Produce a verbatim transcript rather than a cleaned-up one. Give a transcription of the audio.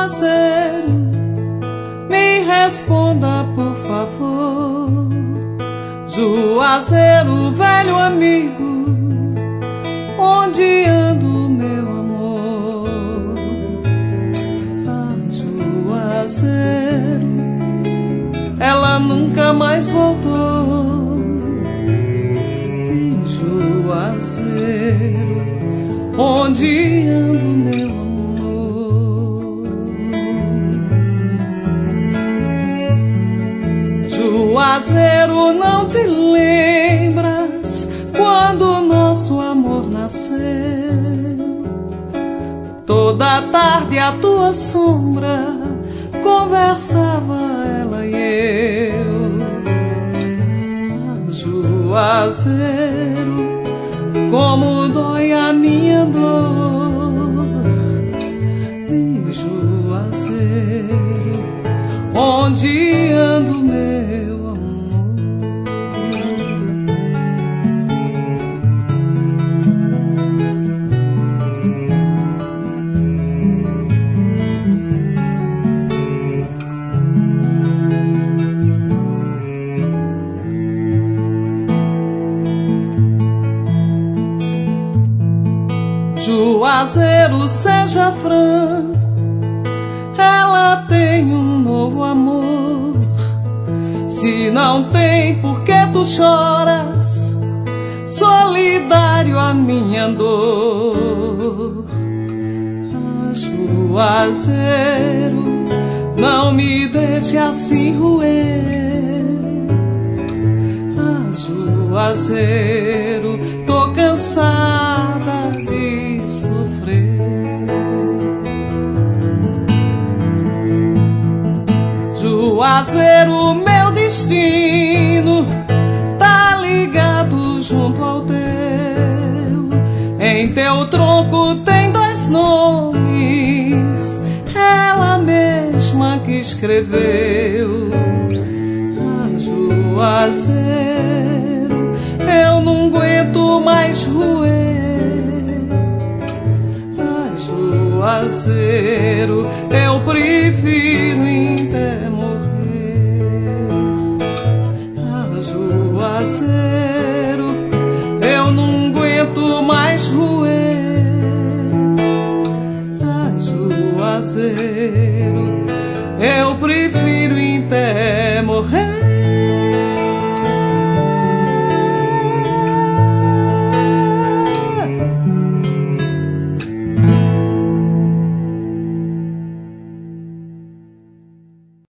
Juazeiro, me responda por favor. Juazeiro, velho amigo, onde ando, meu amor? Ah, Juazeiro, ela nunca mais voltou. E Juazeiro, onde ando, meu amor? Juazeiro, não te lembras quando nosso amor nasceu? Toda tarde a tua sombra conversava ela e eu. Ah, Juazeiro, como dói a minha dor. De Juazeiro, onde ando, meu amor? Juazeiro, seja franco, ela tem um novo amor. Se não tem, por que tu choras, solidário à minha dor? Ah, Juazeiro, não me deixe assim roer. Ah, Juazeiro, tô cansada de sofrer. Juazeiro, meu destino tá ligado junto ao teu. Em teu tronco tem dois nomes, ela mesma que escreveu. Ah, Juazeiro, eu não aguento mais roer. Ah, Juazeiro, eu prefiro até morrer. Ah, Juazeiro, eu não aguento mais roer. Ah, Juazeiro, eu prefiro